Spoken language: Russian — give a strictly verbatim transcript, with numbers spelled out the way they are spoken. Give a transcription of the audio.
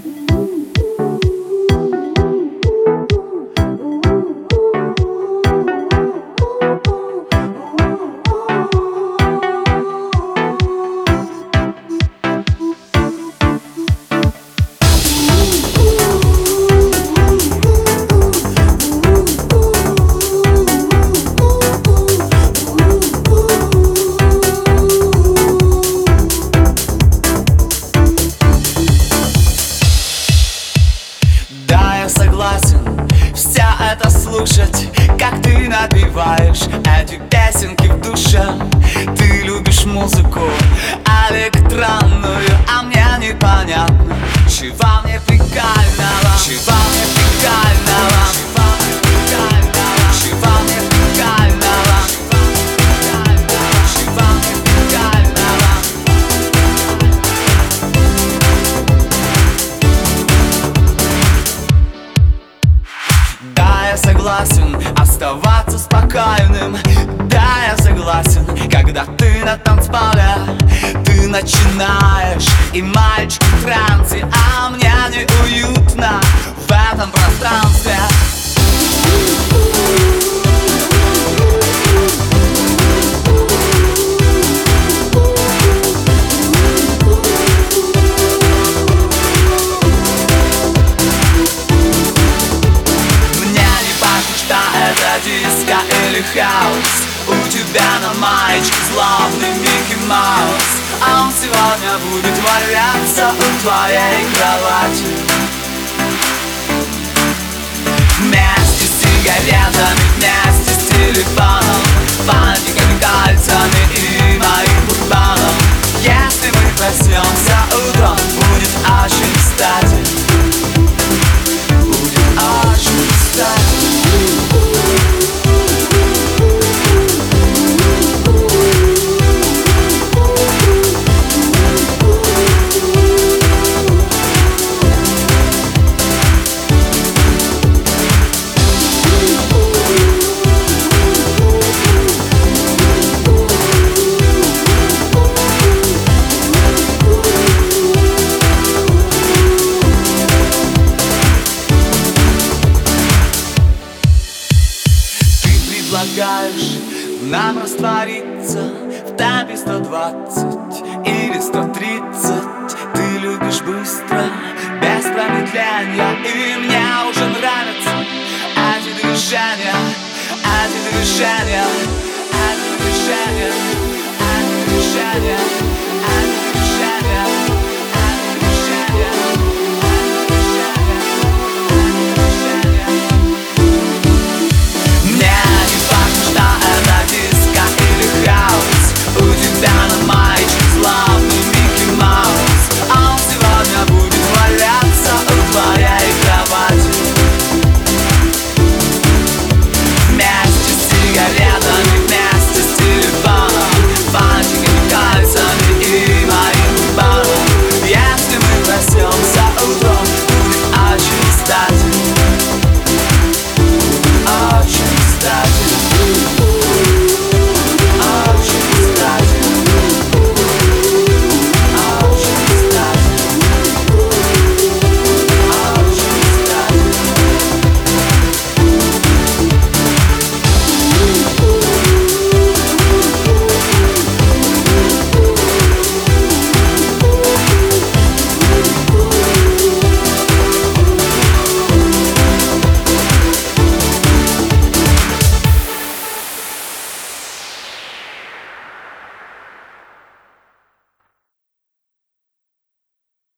Согласен вся это слушать, как ты напеваешь эти песенки в душе. Ты любишь музыку электронную, а мне непонятно, чего мне пикального, чего мне пикального, чего мне пикального, чего мне пикального. Да, я согласен оставаться спокойным. Да, я согласен, когда ты на танцполе, ты начинаешь, и мальчик в трансе, а мне неуютно в этом пространстве. Диско или хаус, у тебя на маечке злобный Микки Маус. А он сегодня будет валяться у твоей кровати вместе с сигаретами, вместе с телефоном, фантиками, кольцами и моим бурбоном. Если мы проснемся утром, будет очень кстати, будет очень кстати. Предлагаешь нам раствориться в темпе сто двадцать или сто тридцать. Ты любишь быстро, без промедления, и мне уже нравятся эти движения, эти движения, эти движения, эти движения, эти движения.